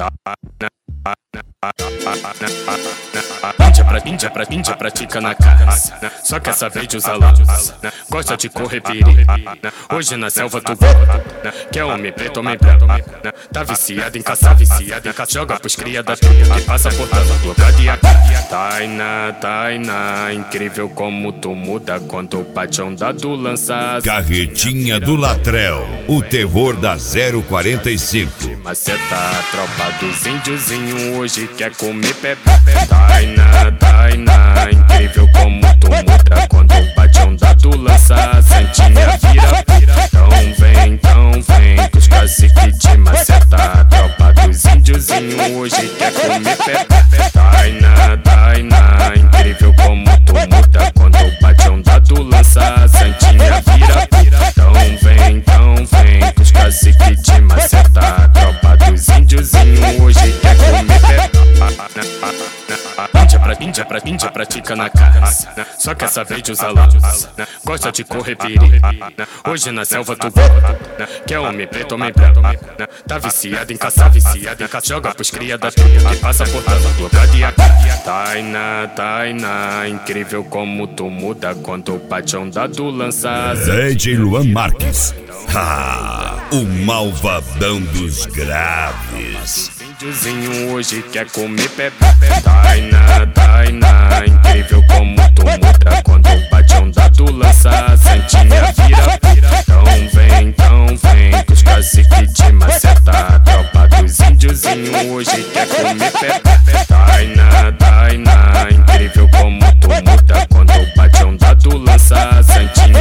Índia pratica na casa, só que essa vez usa lança. Gosta de correr perigo, hoje na selva tu volta. Quer homem preto, homem branco. Tá viciado em caçar, joga pros cria da truta que passa por tela, bloca de AK. Tainá, incrível como tu muda quando o patrão dado lança. Carretinha do Latrell, o terror da 045. Maceta, a tropa dos índiozinho hoje quer comer pepe. Tainá, incrível como tu muda quando o patrão dado lança. Santinha vira, então vem que os caciques de maceta. A tropa dos índiozinho hoje quer comer pepe. Tainá, incrível como tu muda quando o patrão dado lança. Santinha vira, então vem que os caciques de maceta. A tropa dos índiozinho hoje quer comer pepe. Índia pratica na casa, só que essa vez usa lança. Gosta de correr perigo, hoje na selva tu volta. Quer homem preto, homem branco. Tá viciado em caçar, joga pros cria da truta que passa por tela, bloca de AK. Tainá, incrível como tu muda quando o patrão dado lança. DJ Luan Marques, o malvadão dos graves. Índiozinho hoje quer comer pepe. Tainá, incrível como tu muda quando o patrão dado lança. Santinha vira, então vem que os caciques de maceta. A tropa dos índiozinho hoje quer comer pepe. Tainá, incrível como tu muda quando o patrão dado lança. Santinha